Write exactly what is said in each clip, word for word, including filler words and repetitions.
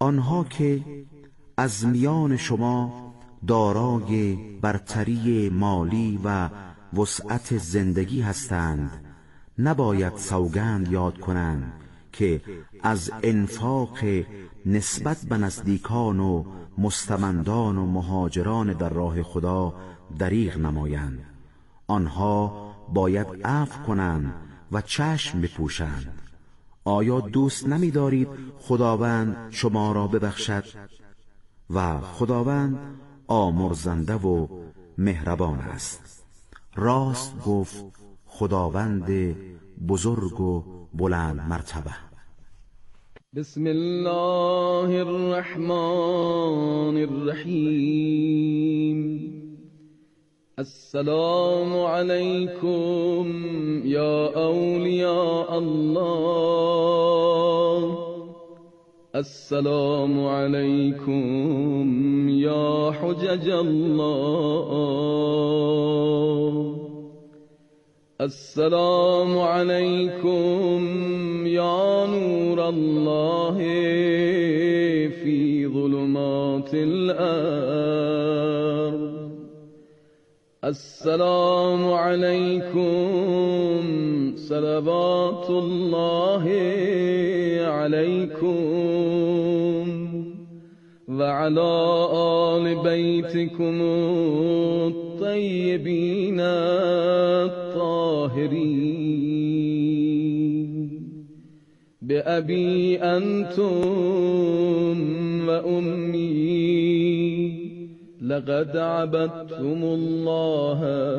آنها که از میان شما دارای برتری مالی و وسعت زندگی هستند نباید سوگند یاد کنند که از انفاق نسبت به نزدیکان و مستمندان و مهاجران در راه خدا دریغ نمایند. آنها باید عفو کنند و چشم بپوشند. آیا دوست نمی دارید خداوند شما را ببخشد؟ و خداوند آمرزنده و مهربان است. راست گفت خداوند بزرگ و بلند مرتبه. بسم الله الرحمن الرحیم. السلام علیکم یا اولیاء الله، السلام علیکم یا حجج الله، السلام علیکم یا نور الله فی ظلمات الارض، السلام علیکم صلوات الله علیکم و علی آل بیتکم الطیبین الطاهرین. بأبی انتم و امی لقد عبدتم الله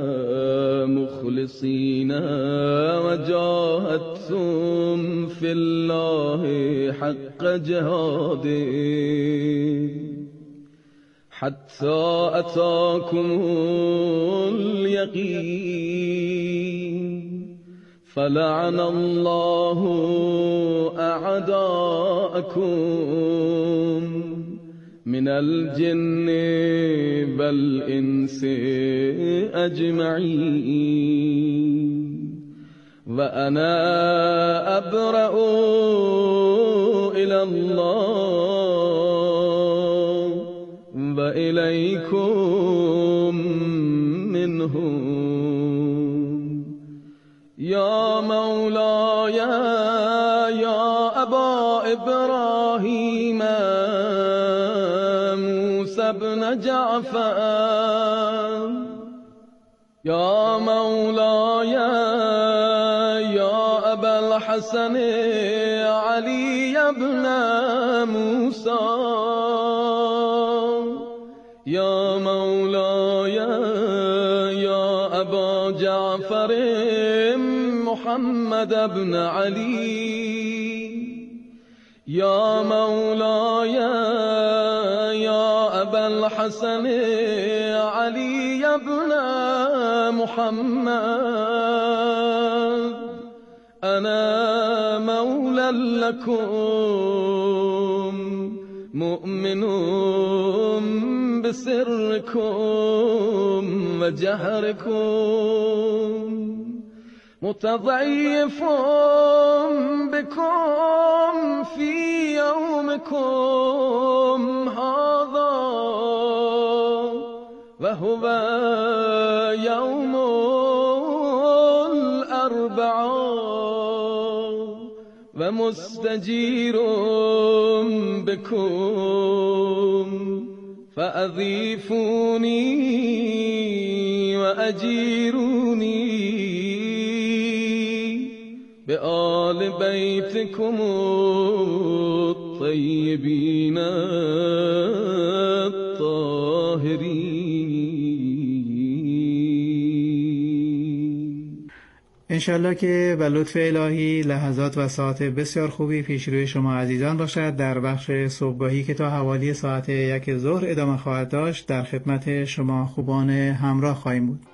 مخلصین و جاهدتم فی الله حق جهاده حتی اتاکم الیقین. فلعن الله اعداءکم من الجن والانس اجمعین و انا ابرأ الی الله و الیکم منهم. یا مولاي یا ابا ابراهیم ابن جعفر، یا مولاي یا ابا الحسن علی ابن موسی، یا مولاي یا ابا جعفر محمد ابن علی، یا مولاي یا ابا الحسن علی ابن محمد، انا مولا لكم مؤمن بسركم و جهركم متضعف بكم في يومكم هذا وهو يوم الأربعاء ومستجير بكم فأضيفوني وأجيروني بآل بیتکم الطیبین الطاهرین. انشالله که به لطف الهی لحظات و ساعت بسیار خوبی پیش روی شما عزیزان باشد. در بخش صبحگاهی که تا حوالی ساعت یک ظهر ادامه خواهد داشت در خدمت شما خوبان همراه خواهیم بود.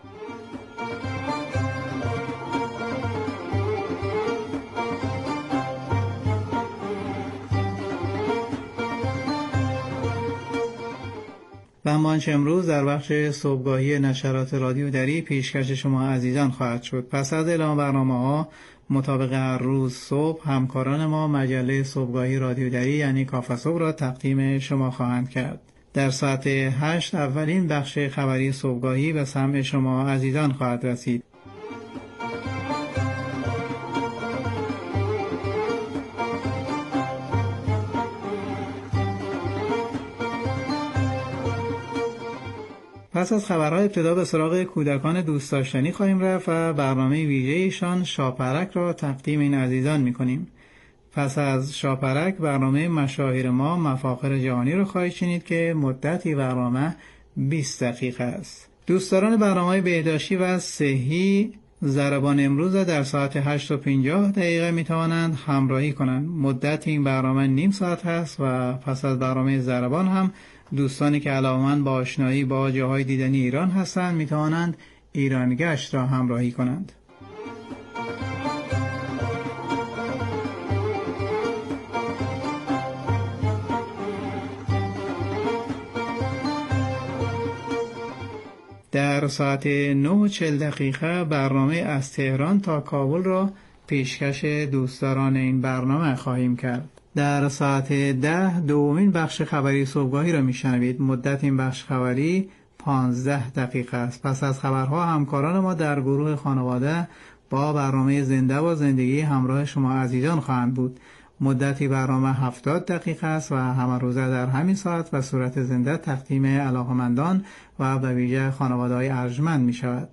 و و مانچ امروز در بخش صبحگاهی نشرات رادیو دری پیشکش شما عزیزان خواهد شد. پس از اعلام برنامه ها مطابق هر روز صبح همکاران ما مجله صبحگاهی رادیو دری یعنی کافه صبح را تقدیم شما خواهند کرد. در ساعت هشت اولین بخش خبری صبحگاهی به سمع شما عزیزان خواهد رسید. پس از خبرها ابتدا به سراغ کودکان دوست داشتنی خواهیم رفت و برنامه ویژه ایشان شاپرک را تقدیم این عزیزان می‌کنیم. پس از شاپرک برنامه مشاهیر ما مفاخر جهانی رو خواهید شنید که مدتی برنامه بیست دقیقه است. دوستداران برنامه بهداشتی و صحی ضربان امروز در ساعت هشت و پنجاه دقیقه میتوانند همراهی کنند. مدت این برنامه نیم ساعت هست و پس از برنامه ضربان هم دوستانی که علاقه‌مند با آشنایی با جاهای دیدنی ایران هستند میتوانند ایران گشت را همراهی کنند. در ساعت نه و چهل دقیقه برنامه از تهران تا کابل را پیشکش دوستداران این برنامه خواهیم کرد. در ساعت ده دومین بخش خبری صبحگاهی را میشنوید. مدت این بخش خبری پانزده دقیقه است. پس از خبرها همکاران ما در گروه خانواده با برنامه زنده با زندگی همراه شما عزیزان خواهند بود. مدتی برنامه هفتاد دقیقه است و همه روزه در همین ساعت و صورت زنده تقدیم علاقمندان و به ویژه خانواده‌های ارجمند می شود.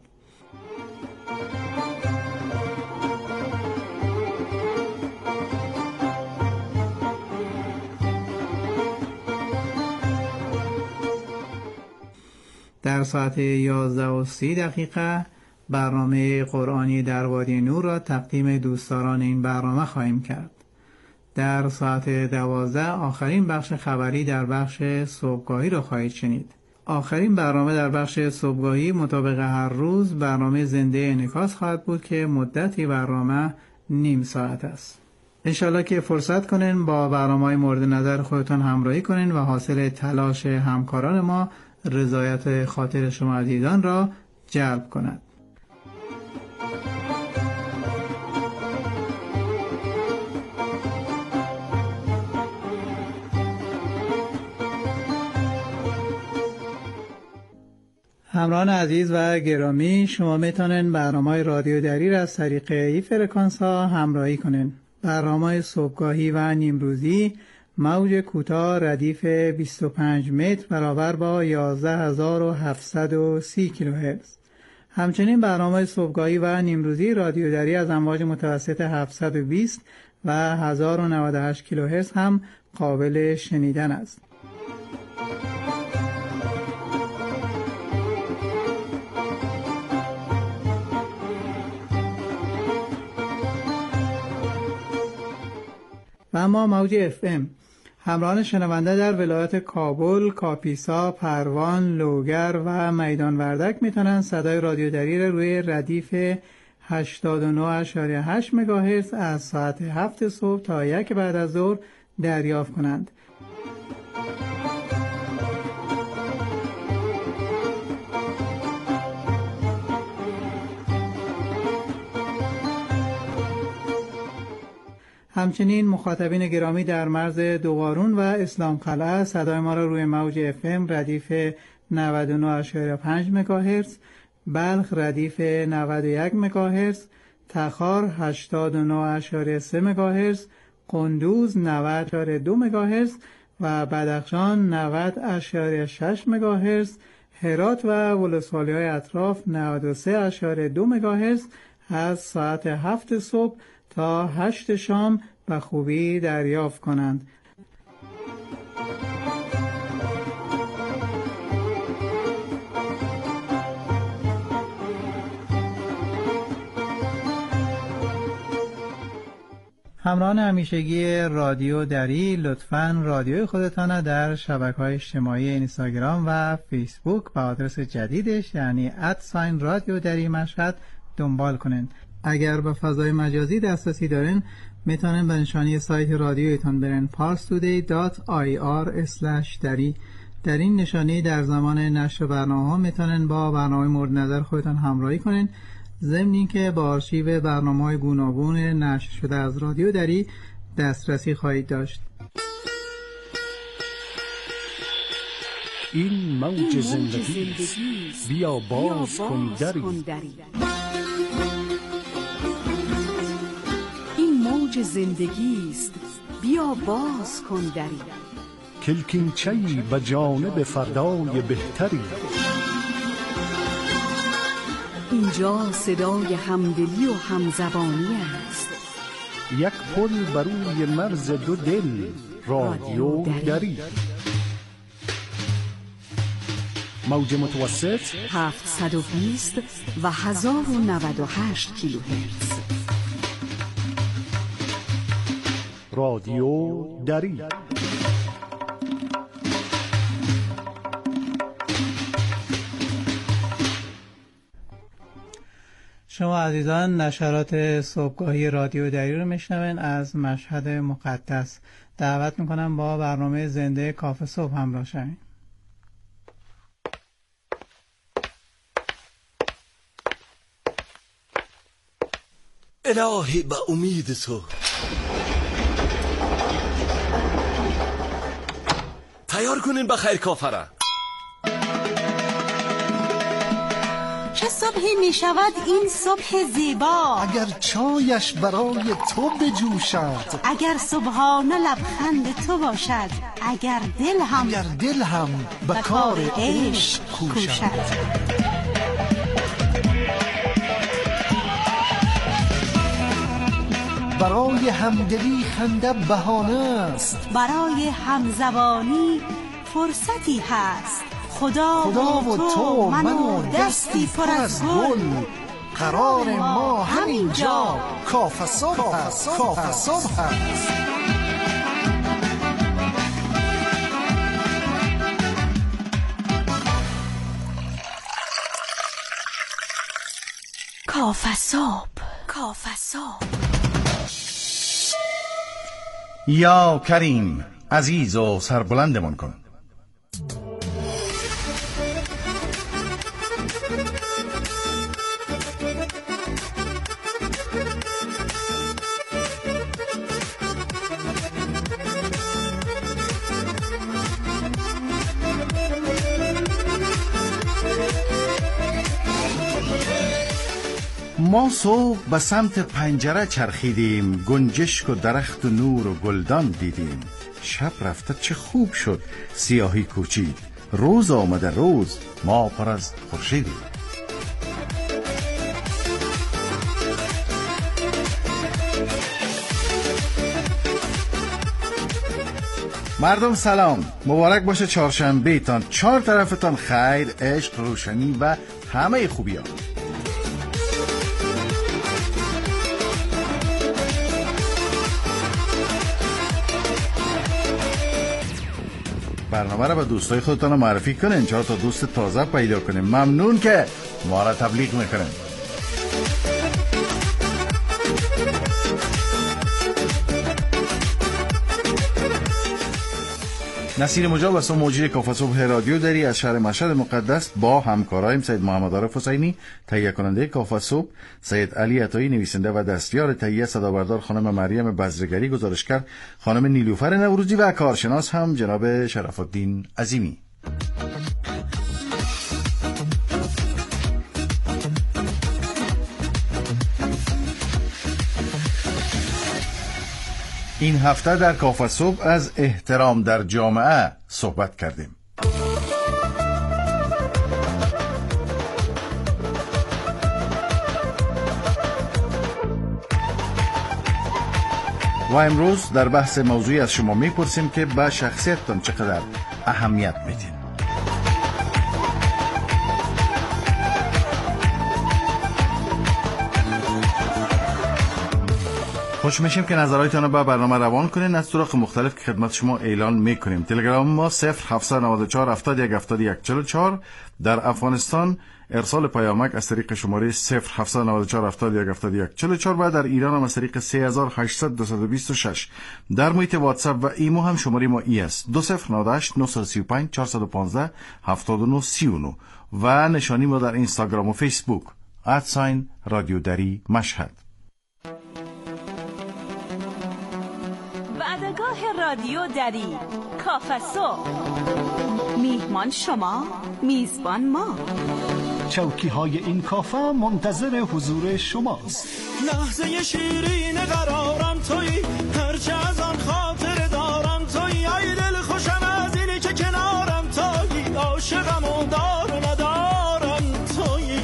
در ساعت یازده و سی دقیقه برنامه قرآنی در وادی نور را تقدیم دوستداران این برنامه خواهیم کرد. در ساعت دوازده آخرین بخش خبری در بخش صبحگاهی را خواهید شنید. آخرین برنامه در بخش صبحگاهی مطابق هر روز برنامه زنده انعکاس خواهد بود که مدتی برنامه نیم ساعت است. انشالله که فرصت کنین با برنامه‌های مورد نظر خودتان همراهی کنین و حاصل تلاش همکاران ما رضایت خاطر شما عزیزان را جلب کند. همراهان عزیز و گرامی، شما میتونین برنامه رادیو دری را از طریق این فرکانس ها همراهی کنین. برنامه صبحگاهی و نیمروزی موج کوتاه ردیف بیست و پنج متر برابر با یازده هزار و هفتصد و سی کیلوهرتز. همچنین برنامه صبحگاهی و نیمروزی رادیو دری از امواج متوسط هفتصد و بیست و هزار و نود و هشت کیلوهرتز هم قابل شنیدن است. و اما موج اف ام همراهان شنونده در ولایت کابل، کاپیسا، پروان، لوگر و میدان وردک میتونن صدای رادیو دری را روی ردیف هشتاد و نه و هشت مگاهرتز از ساعت هفت صبح تا یک بعد از ظهر دریافت کنند. همچنین مخاطبین گرامی در مرز دوقارون و اسلام قلعه صدای ما را روی موج اف ام ردیف نود و نه و پنج مگاهرتز، بلخ ردیف نود و یک مگاهرتز، تخار هشتاد و نه و سه مگاهرتز، قندوز نود و دو مگاهرتز و بدخشان نود و شش مگاهرتز، هرات و ولسوالی‌های اطراف نود و سه و دو مگاهرتز از ساعت هفت صبح تا هشت شام به خوبی دریافت کنند. همراهان همیشگی رادیو دری، لطفاً رادیوی خودتان در شبکه‌های اجتماعی اینستاگرام و فیسبوک با آدرس جدیدش یعنی ات ساین رادیو دری مشهد دنبال کنین. اگر به فضای مجازی دسترسی دارین میتونین به نشانی سایت رادیویتان برین پارس تودی دات آی آر اسلش دری در این نشانی در زمان نشر برنامه ها میتونن با برنامه مورد نظر خودتان همراهی کنین، ضمن اینکه با آرشیو برنامه‌های گوناگون نشر شده از رادیو دری دسترسی خواهید داشت. این موج زندگی است، بیا باز کن دری. این موج زندگی است، بیا باز کن دری. کلکینچه‌ای به جانب فردای بهتری. اینجا صدای همدلی و همزبانی است. یک پل بر روی مرز دو دل، رادیو دری. موج متوسط هفتصد و بیست و هزار و نود و هشت کیلوهرتز. رادیو دری. شما عزیزان نشرات صبحگاهی رادیو دری رو میشنوین از مشهد مقدس. دعوت میکنم با برنامه زنده کافه صبح همراه شوین. الهی به امید تو تیار کنین به خیر کافره. چه صبحی می شود این صبح زیبا، اگر چایش برای تو بجوشد، اگر صبحانه لبخند تو باشد، اگر دل هم اگر دل هم به کار عشق کوشد. برای همدلی خنده بهانه است، برای همزبانی فرصتی هست. خدا, خدا و تو من و دستی پر از گل، قرار ما همینجا کافه صبح است. کافه صبح است. کافه صبح، کافه صبح. یا کریم عزیز و سربلندمان کن. ما صبح به سمت پنجره چرخیدیم، گنجشک و درخت و نور و گلدان دیدیم. شب رفته چه خوب شد، سیاهی کوچید. روز آمده روز، ما پر از خورشیدیم. مردم سلام، مبارک باشه چهارشنبه تان، چهار طرفتان خیر، عشق، روشنی و همه خوبی ها. برنامه را به دوستای خودتان معرفی کنین، چهار تا دوست تازه پیدا کنین. ممنون که ما را تبلیغ میکنین. نصیر مجاب هستم، مجری کافه صبح رادیو دری از شهر مشهد مقدس. با همکارایم سید محمد عارف حسینی تهیه کننده کافه صبح، سید علی عطایی نویسنده و دستیار تهیه، صدابردار خانم مریم بزرگری، گزارشگر خانم نیلوفر نوروزی و کارشناس هم جناب شرف الدین عظیمی. این هفته در کافه صبح از احترام در جامعه صحبت کردیم. و امروز در بحث موضوعی از شما میپرسیم که به شخصیتتان چقدر اهمیت میدین. خوش میشیم که نظراتتان رو به برنامه روان کنین از طرق مختلف که خدمت شما اعلان میکنیم. تلگرام ما صفر هفت نه چهار هفتاد و یک هفتاد و یک چهل و چهار. در افغانستان ارسال پیامک از طریق شماره صفر هفت نه چهار هفتاد و یک هفتاد و یک چهل و چهار و در ایران هم از طریق سه هزار و هشتصد دویست و بیست و شش. در محیط واتساپ و ایمو هم شماره ما ای است دو صفر نه هشت نه سه پنج چهار یک پنج هفتاد و نه سی و نه و نشانی ما در اینستاگرام و فیسبوک ادساین رادیو دری مشهد. وعدگاه رادیو دری کافسو، میهمان شما، میزبان ما. چوکی های این کافه منتظر حضور شماست. لحظه شیرین قرارم تویی، هرچه از آن خاطر دارم تویی، ای دل خوشم از اینی که کنارم تویی، عاشقم و دار و ندارم تویی.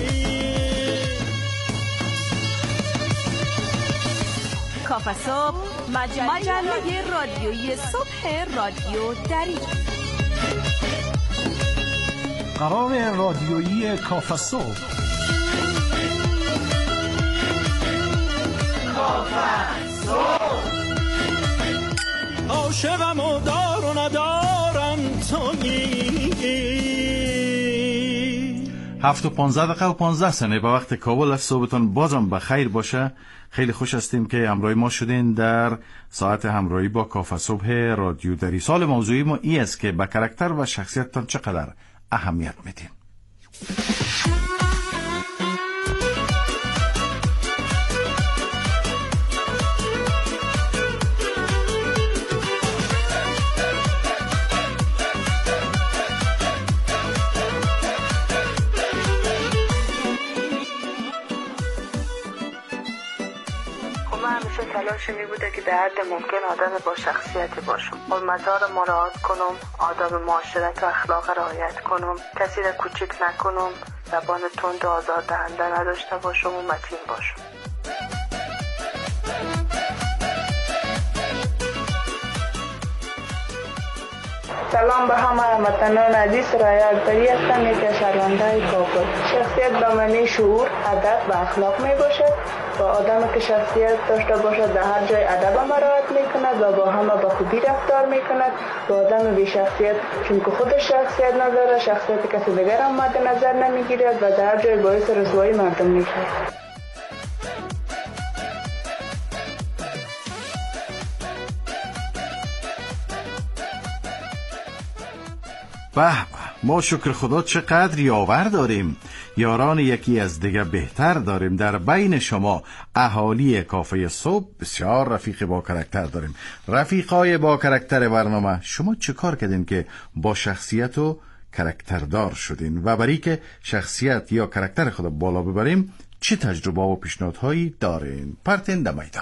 کافه صبح، مجله, مجله رادیویی صبح رادیو دری. قرار رادیویی کافه صبح. کافه صبح، عاشقم و دار و ندارم تویی. هفت و پانزده دقیقه و پانزده ثانیه به وقت کابل است. صبحتون بازم بخیر باشه. خیلی خوش هستیم که همراه ما شدین در ساعت همراهی با کافه صبح رادیو دری. سال موضوعی ما ای است که به کاراکتر و شخصیتتان چقدر اهمیت میدین. تلاش می بوده که در حد ممکن آدم با شخصیتی باشم، حرمت‌ها را مراعات کنم، آداب معاشرت و اخلاق رعایت کنم، کسی را کوچک نکنم، زبان تند و آزاردهنده نداشته باشم و متین باشم. سلام به همه هموطنان عزیز، رایه اکبری هستم، یک از شهروندان کابل. شخصیت به معنی شعور، ادب و اخلاق می باشد و آدم که شخصیت داشته باشد در هر جای ادب هم رعایت می کند و با همه به خوبی رفتار می کند. و آدم بی شخصیت چون که خودش شخصیت نداره، شخصیت کسی دیگر هم مد نظر نمی گیرد و در هر جای باعث رسوایی مردم می شود. به به، ما شکر خدا چقدر یاور داریم، یاران یکی از دیگه بهتر داریم. در بین شما اهالی کافه صبح بسیار رفیق با کاراکتر داریم. رفیقای با کاراکتر برنامه، شما چه کار کردین که با شخصیت و کاراکتردار شدین و برای که شخصیت یا کاراکتر خود بالا ببریم چه تجربه و پیشنهادهایی دارین؟ پرتین در میدان.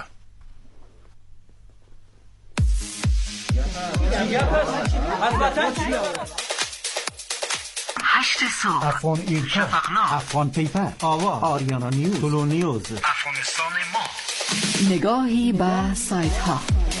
هشت صبح، افغان ایرکا، شفقنا، افغان پیپر، آوا، آریانا نیوز، تولو نیوز، افغانستان ما. نگاهی به سایت ها.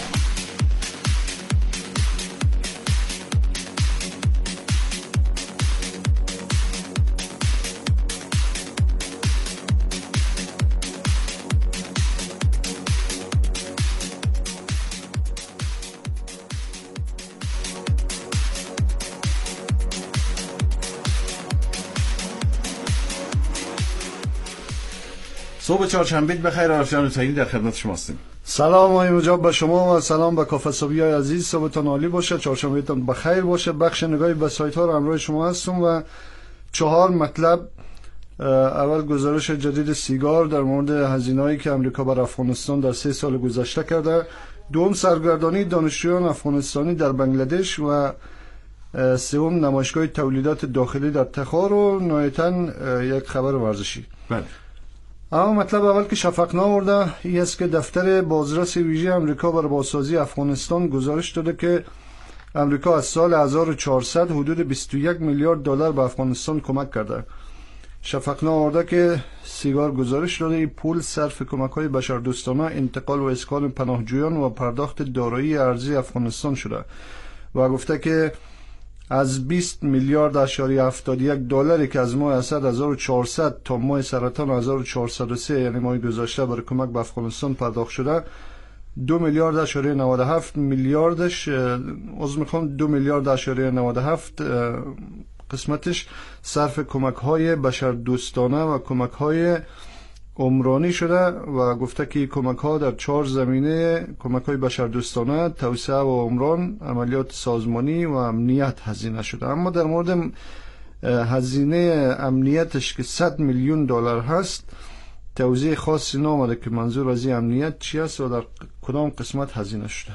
صبح چهارشنبه بخیر. آرشان حسینی در خدمت شما هستیم. سلام آقای مجاب به شما و سلام به کافه صبحی عزیز. صبحتون عالی باشه، چهارشنبهتون بخیر باشه. بخش نگاهی به سایت ها رو همراه شما هستم و چهار مطلب. اول گزارش جدید سیگار در مورد هزینه‌ای که امریکا بر افغانستان در سه سال گذشته کرده. دوم سرگردانی دانشجویان افغانستانی در بنگلادش و سوم نمایشگاه تولیدات داخلی در تخار و نهایتاً یک خبر ورزشی. بله. اما مطلب اول که شفقنا آورده این است که دفتر بازرس ویژه امریکا بر بازسازی افغانستان گزارش داده که امریکا از سال هزار و چهارصد حدود بیست و یک میلیارد دلار به افغانستان کمک کرده. شفقنا آورده که سیگار گزارش داده این پول صرف کمک‌های بشردوستانه، انتقال و اسکان پناهجویان و پرداخت دارایی ارزی افغانستان شده و گفته که از بیست میلیارد اشاری هفتاد و یک دلاری که از ماه اسد هزار و چهارصد تا ماه سرطان هزار و چهارصد و سه یعنی ماه گذشته برای کمک به افغانستان پرداخت شده، دو میلیارد اشاره نود و هفت میلیاردش عذر میخوام دو میلیارد اشاره نود و هفت قسمتش صرف کمک های بشر دوستانه و کمک های عمرانی شده و گفته که کمک ها در چهار زمینه: کمک های بشر دوستانه، توسعه و عمران، عملیات سازمانی و امنیت هزینه شده. اما در مورد هزینه امنیتش که صد میلیون دلار هست توضیح خاصی نامده که منظور از این امنیت چی است و در کدام قسمت هزینه شده.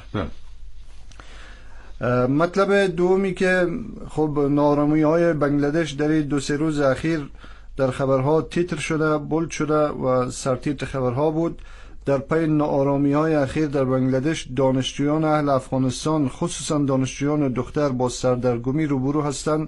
مطلب دومی که خب ناآرامی های بنگلادش در دو سه روز اخیر در خبرها تیتر شده، بولد شده و سرتیتر خبرها بود. در پی ناآرامی های اخیر در بنگلادش دانشجویان اهل افغانستان خصوصا دانشجویان دختر با سردرگمی روبرو هستند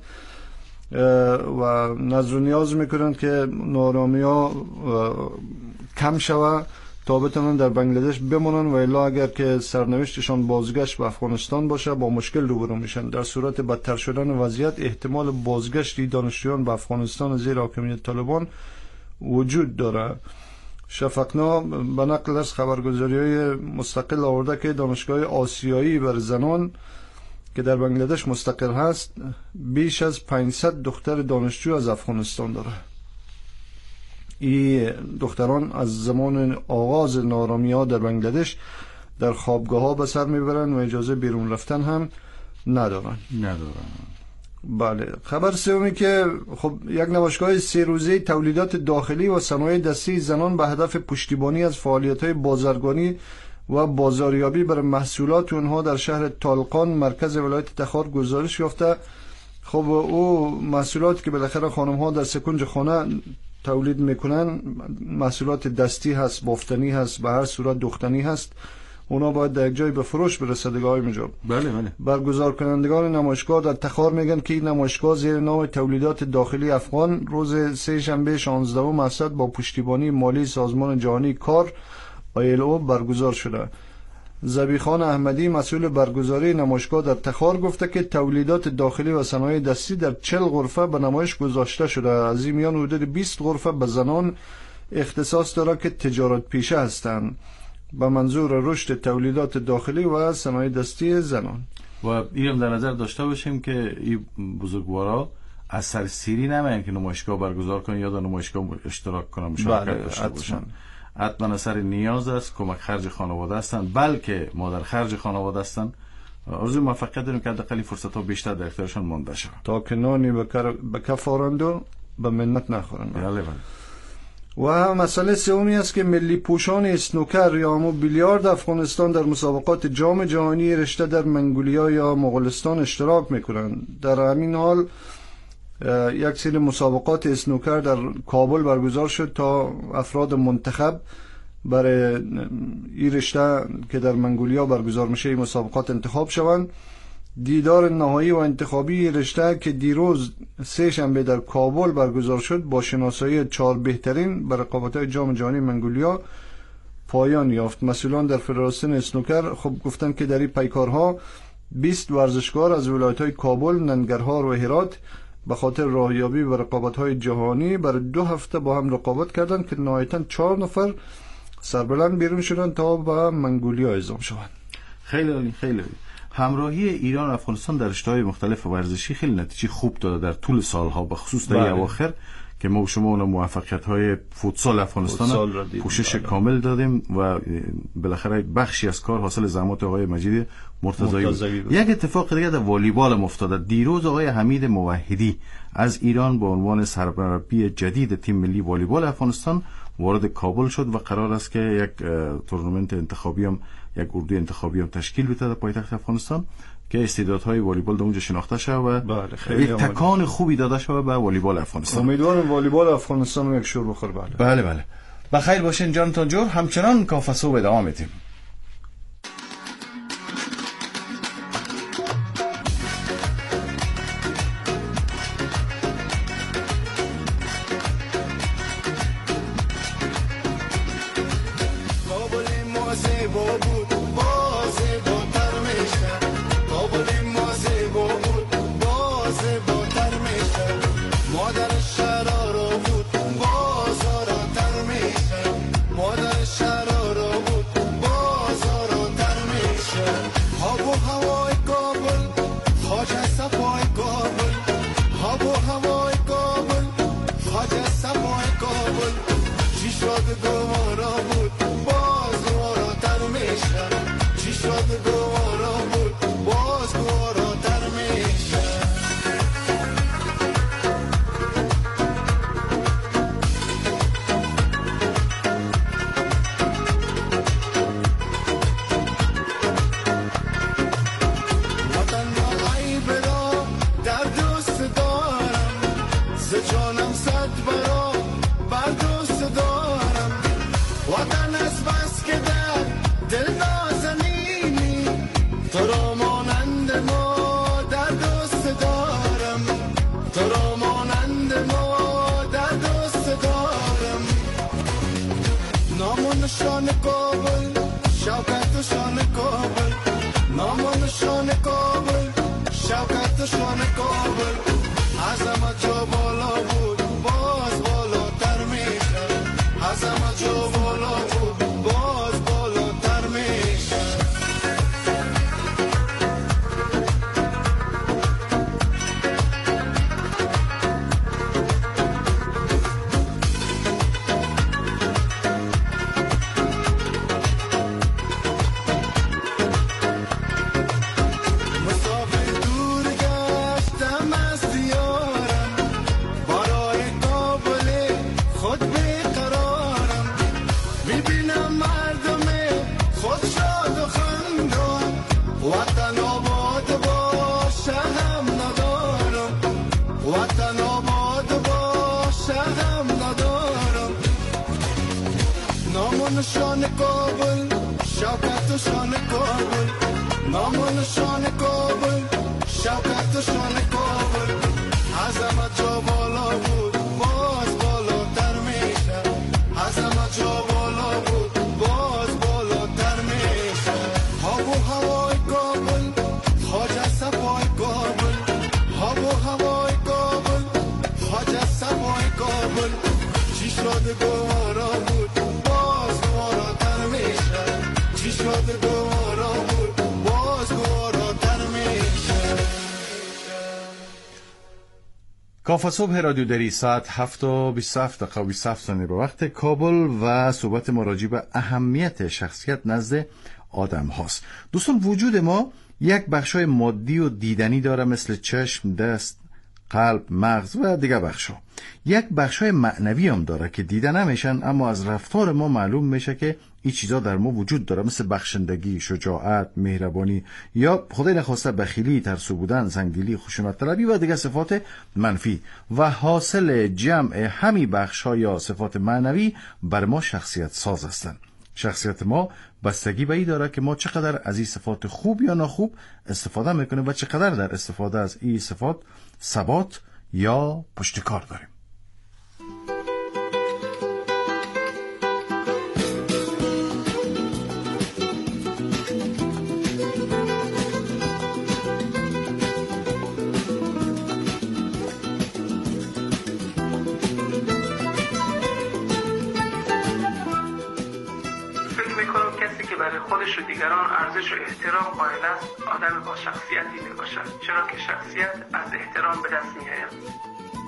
و نظر و نیاز میکنند که ناآرامی ها کم شود تا بتونن در بنگلادش بمونن و الا اگر که سرنوشتشان بازگشت به افغانستان باشه با مشکل روبرو میشن. در صورت بدتر شدن وضعیت احتمال بازگشت دانشجویان به افغانستان زیر حاکمیت طالبان وجود داره. شفقنا به نقل از خبرگزاری‌های مستقل آورده که دانشگاه آسیایی بر زنان که در بنگلادش مستقر هست بیش از پانصد دختر دانشجو از افغانستان داره. این دختران از زمان آغاز ناآرامی‌ها در بنگلادش در خوابگاه ها به سر میبرن و اجازه بیرون رفتن هم ندارن. ندارن. بله. خبر سومی که خب یک نمایشگاه سه روزه تولیدات داخلی و صنایع دستی زنان به هدف پشتیبانی از فعالیت‌های بازرگانی و بازاریابی برای محصولات اونها در شهر طالقان مرکز ولایت تخار گزارش یافته. خب او محصولات که بالاخره خانم ها در سکنج خانه تولید میکنن محصولات دستی هست، بافتنی هست، به هر صورت دختنی هست، اونا باید در یک جای به فروش برسه دیگه های مجاب. بله بله. برگزار کنندگان نمایشگاه در تخار میگن که این نمایشگاه زیر نام تولیدات داخلی افغان روز سه شنبه شانزدهم اسفند با پشتیبانی مالی سازمان جهانی کار آی ال او برگزار شده. ذبیحان احمدی مسئول برگزاری نمایشگاه در تخار گفته که تولیدات داخلی و صنایع دستی در چهل غرفه به نمایش گذاشته شده. از این میان حدود بیست غرفه به زنان اختصاص داره که تجارت پیشه هستند به منظور رشد تولیدات داخلی و صنایع دستی زنان. و اینم در نظر داشته باشیم که این بزرگوارا از سرسیری نمیان که نمایشگاه برگزار کنن یا در نمایشگاه اشتراک کنن، مشارکت داشته باشن. حتما اثر نیاز است، کمک خرج خانواده هستند، بلکه مادر خرج خانواده هستند. آرزوی موفقیت داریم که حداقل فرصت ها بیشتر در اختیارشان مانده شود تا که نانی به کف آرند و به منت نخورند. بله بله. و مسئله سومی است که ملی پوشان اسنوکر یا همون بیلیارد افغانستان در مسابقات جام جهانی رشته در منگولیا یا مغولستان اشتراک میکنند. در همین حال یک سری مسابقات اسنوکر در کابل برگزار شد تا افراد منتخب برای این رشته که در منگولیا برگزار میشه این مسابقات انتخاب شوند. دیدار نهایی و انتخابی رشته که دیروز سه شنبه در کابل برگزار شد با شناسایی چهار بهترین به رقابت‌های جام جهانی منگولیا پایان یافت. مسئولان در فدراسیون اسنوکر خب گفتن که در این پیکارها بیست ورزشکار از ولایت‌های کابل، ننگرهار و هرات به خاطر راهیابی و رقابت‌های جهانی برای دو هفته با هم رقابت کردند که نهایتاً چهار نفر سربلند بیرون شدن تا به منگولیا اعزام شوند. خیلی عالی، خیلی عالی. همراهی ایران و افغانستان در رشته‌های مختلف ورزشی خیلی نتیجه خوب داده در طول سالها، به خصوص در اواخر که ما شما اون موفقیت‌های فوتسال افغانستان پوشش بله. کامل دادیم و بالاخره بخشی از کار حاصل زحمات آقای مجید مرتضایی بود. یک اتفاق دیگه در والیبال هم افتاده. دیروز آقای حمید موحدی از ایران به عنوان سرمربی جدید تیم ملی والیبال افغانستان وارد کابل شد و قرار است که یک تورنمنت انتخابی هم یک اردوی انتخابی هم تشکیل بده در پایتخت افغانستان که استعدادهای والیبال در اونجا شناخته شده و بله تکان خوبی داده شده به والیبال افغانستان. امیدوارم والیبال افغانستان یک شور بخوره. بله بله بله. بخیر باشین جانتان جور. همچنان کافه صبح ادامه میدیم. مادر شرارا بود نامان شان کابل شوکت و شان کابل نامان شان کابل شوکت و شان کابل عظمت جا بالا بود باز بالاتر میشه عظمت جا بالا بود باز بالاتر میشه آب و هوای کابل خواجه صفای کابل آب و هوای کابل خواجه صفای کابل چی شد گوارا بود باز گواراتر میشه چی شد گوارا بود باز گواراتر میشه. کافه صبح رادیو دری ساعت هفت و بیست و هفت دقیقه و بیست و هفت ثانیه به وقت کابل و صحبت ما راجع به اهمیت شخصیت نزد آدم هاست. دوستان وجود ما یک بخشای مادی و دیدنی داره مثل چشم، دست، قلب، مغز و دیگه بخشا. یک بخشای معنوی هم داره که دیده نمیشن اما از رفتار ما معلوم میشه که این چیزا در ما وجود داره مثل بخشندگی، شجاعت، مهربانی یا خدای نخواسته بخیلی، ترسو بودن، زنگیلی، خشونت طلبی و دیگه صفات منفی و حاصل جمع همین بخشا یا صفات معنوی بر ما شخصیت ساز هستند. شخصیت ما بستگی به این داره که ما چقدر از این صفات خوب یا ناخوب استفاده میکنیم و چقدر در استفاده از این صفات ثبات یا پشتکار داریم. برای خودش و دیگران ارزش و احترام قائل است آدم با شخصیتی می باشد، چرا که شخصیت از احترام به دست می آید.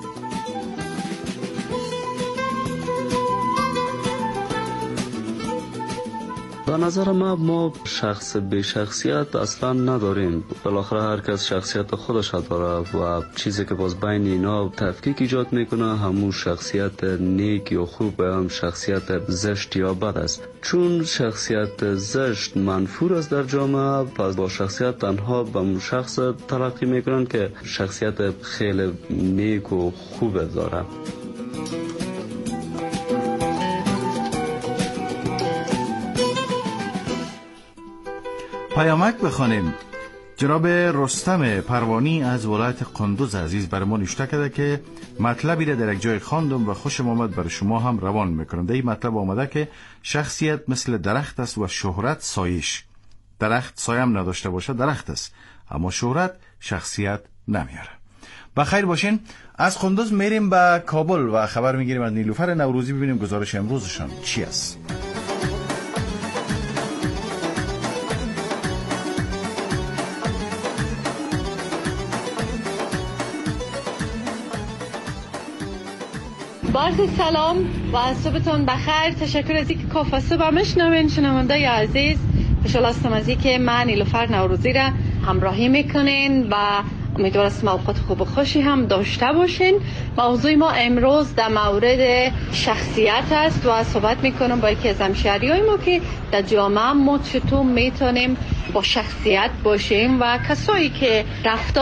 به نظر ما ما شخص به شخصیت اصلا نداریم. بالاخره هر کس شخصیت خودش داره و چیزی که باز بین اینا تفکیک ایجاد میکنه همون شخصیت نیک یا خوب و هم شخصیت زشت یا بد است. چون شخصیت زشت منفور است در جامعه، پس با شخصیت تنها به اون شخص تلقی میکنن که شخصیت خیلی نیک و خوب داره. پیامک بخوانیم. جناب رستم پروانی از ولایت قندوز عزیز بر ما نوشته کرده که مطلبی را در یک جای خواندم و خوشم آمد برای شما هم روان میکنم. در این مطلب آمده که شخصیت مثل درخت است و شهرت سایش. درخت سایم نداشته باشه درخت است، اما شهرت شخصیت نمیاره. بخیر باشین. از قندوز میریم به کابل و خبر میگیریم از نیلوفر نوروزی، ببینیم گزارش امروزشان چی است. بارد سلام و صبحتون بخیر. تشکر از اینکه کافه صبح میشنوین. شنونده عزیز خوشحال هستم از اینکه من نیلوفر نوروزی را همراهی میکنین و امیدوار هستم اوقات خوب و خوشی هم داشته باشین. موضوع ما امروز در مورد شخصیت است و صحبت میکنم با یکی از همشهریای ما که در جامعه ما چطور میتونیم با شخصیت باشیم و کسایی که رفتار